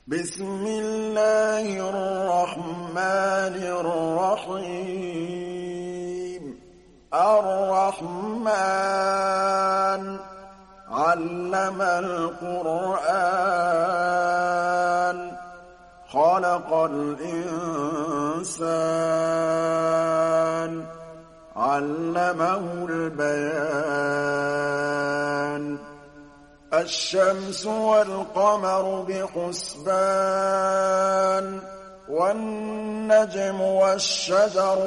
بسم الله الرحمن الرحيم الرحمن علم القرآن خلق الإنسان علمه البيان الشمس والقمر بحسبان والنجم والشجر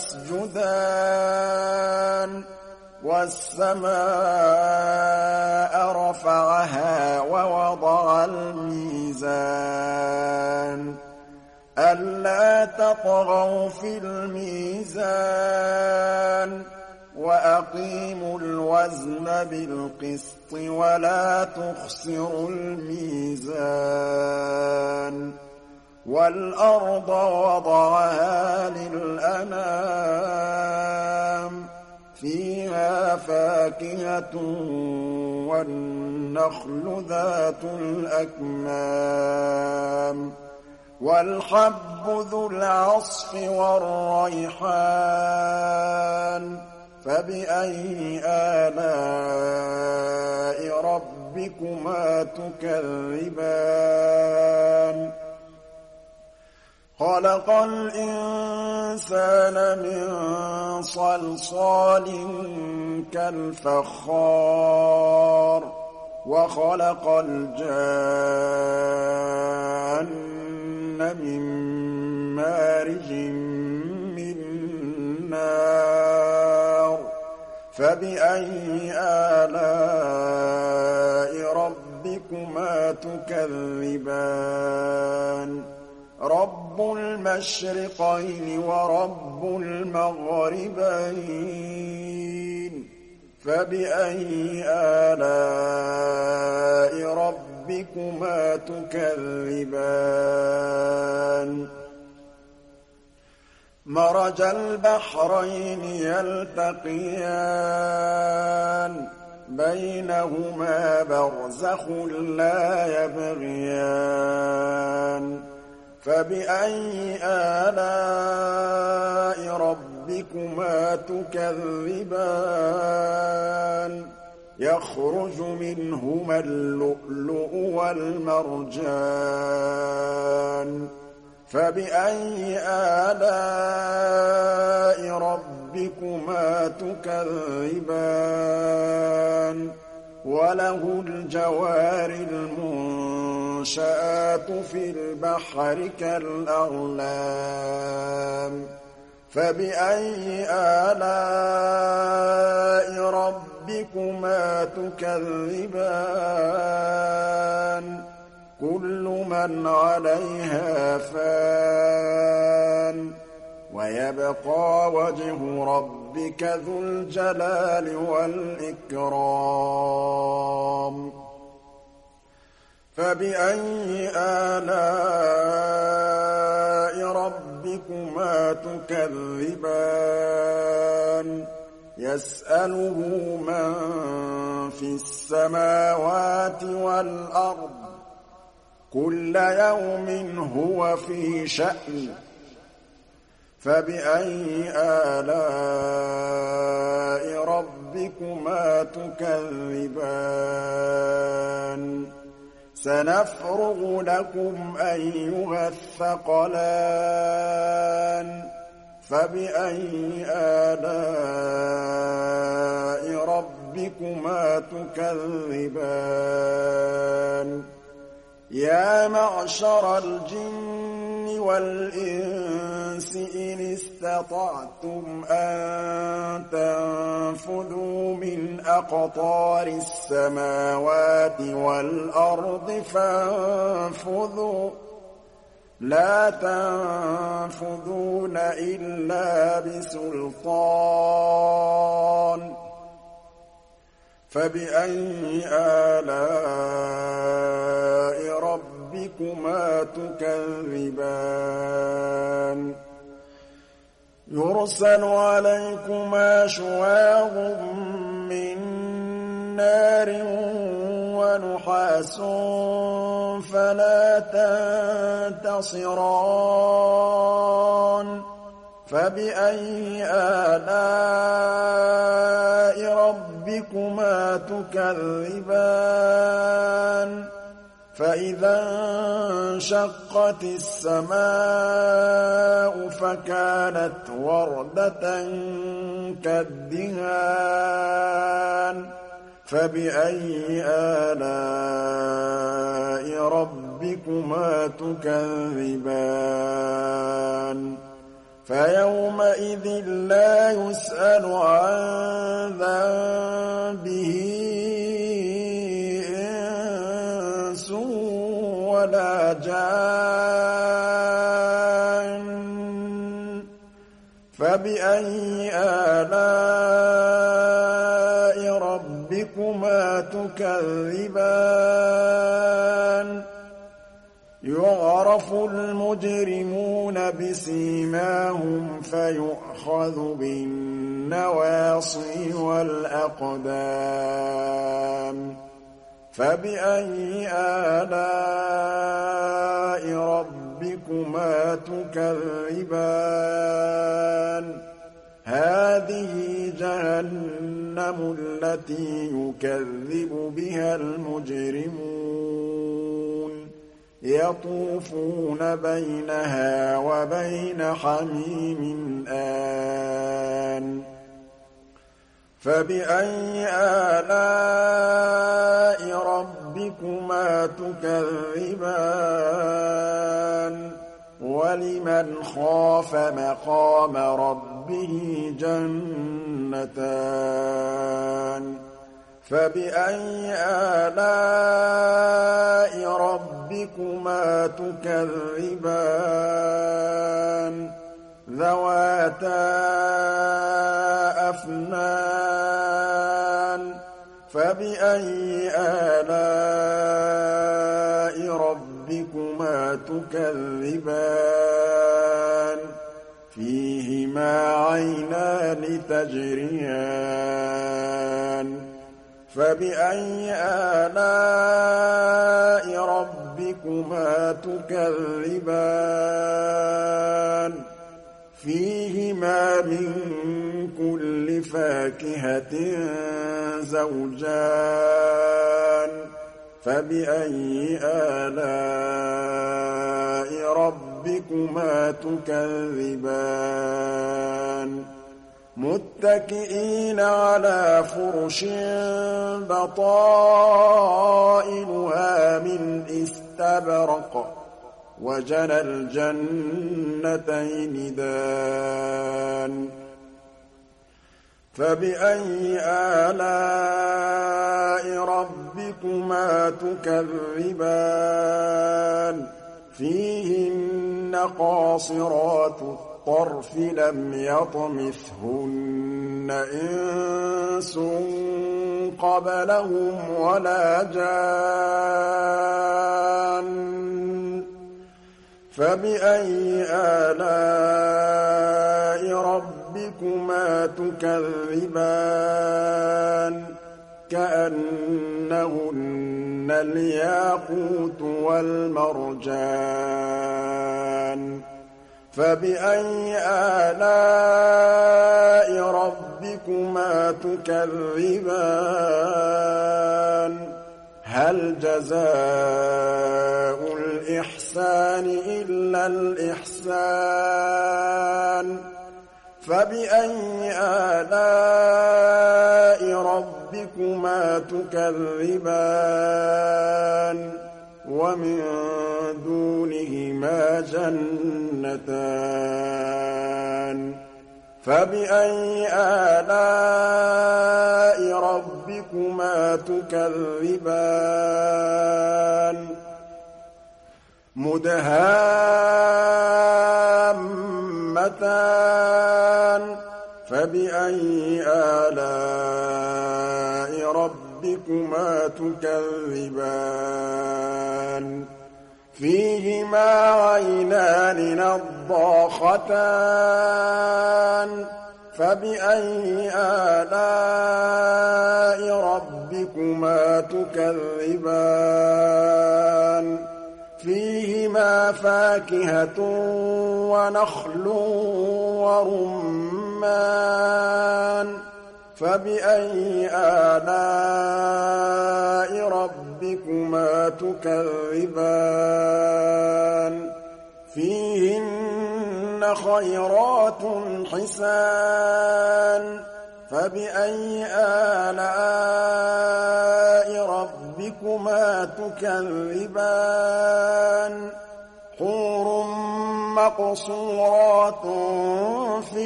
يسجدان والسماء رفعها ووضع الميزان ألا تطغوا في الميزان وأقيموا الوزن بالقسط ولا تخسروا الميزان والأرض وضعها للأنام فيها فاكهة والنخل ذات الأكمام والحب ذو العصف والريحان فبأي آلاء ربكما تكذبان خلق الإنسان من صلصال كالفخار وخلق الجان من مارج من نار فبأي آلاء ربكما تكذبان رب المشرقين ورب المغربين فبأي آلاء ربكما تكذبان مرج البحرين يلتقيان بينهما برزخ لا يبغيان فبأي آلاء ربكما تكذبان يخرج منهما اللؤلؤ والمرجان فبأي آلاء ربكما تكذبان وله الجوار المنشآت في البحر كالأعلام فبأي آلاء ربكما تكذبان كل من عليها فان ويبقى وجه ربك ذو الجلال والإكرام فبأي آلاء ربكما تكذبان يسأله من في السماوات والأرض كل يوم هو في شأن فبأي آلاء ربكما تكذبان سنفرغ لكم أيها الثقلان فبأي آلاء ربكما تكذبان يا معشر الجن والإنس إن استطعتم أن تنفذوا من أقطار السماوات والأرض فانفذوا لا تنفذون إلا بسلطان فبأي آلاء ربكما تكذبان يرسل عليكما شواظ من نار وَنُحَاسٌ فَلَا تَنتَصِرَانِ فَبِأَيِّ آلَاءِ رَبِّكُمَا تُكَذِّبَانِ فَإِذَا انشَقَّتِ السَّمَاءُ فَكَانَتْ وَرْدَةً كَالدِّهَانِ فَبِأَيِّ آلَاءِ رَبِّكُمَا تُكَذِّبَانِ فَيَوْمَئِذٍ لَّا يُسْأَلُ عَن ذَنبِهِ إِنسٌ وَلَا جَانٌّ فَبِأَيِّ آلَاءِ رَبِّكُمَا تُكَذِّبَانِ يُعْرَفُ الْمُجْرِمُونَ بِسِيمَاهُمْ فَيُؤْخَذُ بِالنَّوَاصِي وَالْأَقْدَامِ فَبِأَيِّ آلَاءِ رَبِّكُمَا تُكَذِّبَانِ هَٰذِهِ جَهَنَّمُ الَّتِي يُكَذِّبُ بِهَا الْمُجْرِمُونَ يَطُوفُونَ بَيْنَهَا وَبَيْنَ حَمِيمٍ آنٍ فَبِأَيِّ آلَاءِ رَبِّكُمَا تُكَذِّبَانِ وَلِمَنْ خَافَ مَقَامَ رَبِّهِ جَنَّتَانِ فَبِأَيِّ آلَاءِ رَبِّكُمَا تُكَذِّبَانِ ذَوَاتَا أَفْنَانٍ فَبِأَيِّ آلَاءِ رَبِّكُمَا تُكَذِّبَانِ فِيهِمَا عَيْنَانِ تَجْرِيَانِ فَبِأَيِّ آلَاءِ رَبِّكُمَا تُكَذِّبَانِ فِيهِمَا مِن كُلِّ فَاكِهَةٍ زَوْجَانِ فَبِأَيِّ آلَاءِ رَبِّكُمَا تُكَذِّبَانِ مُتَّكِئِينَ عَلَىٰ فُرُشٍ بَطَائِنُهَا مِنْ إِسْتَبْرَقٍ وَجَنَى الْجَنَّتَيْنِ دَانٍ فَبِأَيِّ آلَاءِ رَبِّكُمَا تُكَذِّبَانِ فِيهِنَّ قَاصِرَاتُ الطَّرْفِ لَمْ يَطْمِثْهُنَّ إِنسٌ قَبْلَهُمْ وَلَا جَانٌّ فَبِأَيِّ آلَاءِ رَبِّكُمَا تُكَذِّبَانِ كَأَنَّهُنَّ الْيَاقُوتُ وَالْمَرْجَانُ فَبِأَيِّ آلَاءِ رَبِّكُمَا تُكَذِّبَانِ هَلْ جَزَاءُ الْإِحْسَانِ إِلَّا الْإِحْسَانُ فَبِأَيِّ آلَاءِ رَبِّكُمَا تُكَذِّبَانِ وَمِن دُونِهِمَا جَنَّتَانِ فَبِأَيِّ آلَاءِ رَبِّكُمَا تُكَذِّبَانِ مُدْهَامَّتَانِ فَبِأَيِّ آلَاءِ رَبِّكُمَا تُكَذِّبَانِ فِيهِمَا عَيْنَانِ نَضَّاخَتَانِ فبأي آلاء ربكما تكذبان فيهما فاكهة ونخل ورمان فبأي آلاء ربكما تكذبان فيهن خيرات حسان فبأي آلاء ربكما تكذبان حور مقصورات في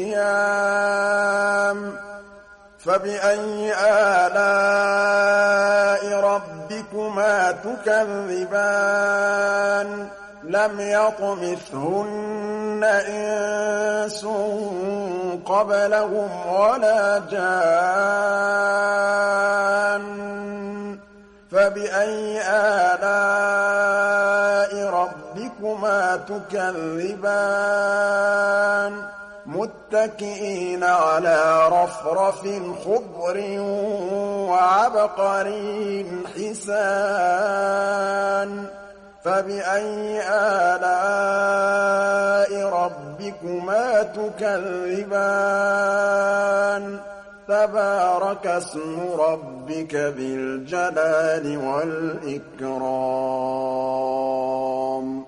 الخيام فبأي آلاء ربكما تكذبان لم يطمثهن إنس قبلهم ولا جان فبأي آلاء ربكما تكذبان متكئين على رفرف خضر وعبقري حسان فبأي آلاء ربكما تكذبان تبارك اسم ربك ذي الجلال والإكرام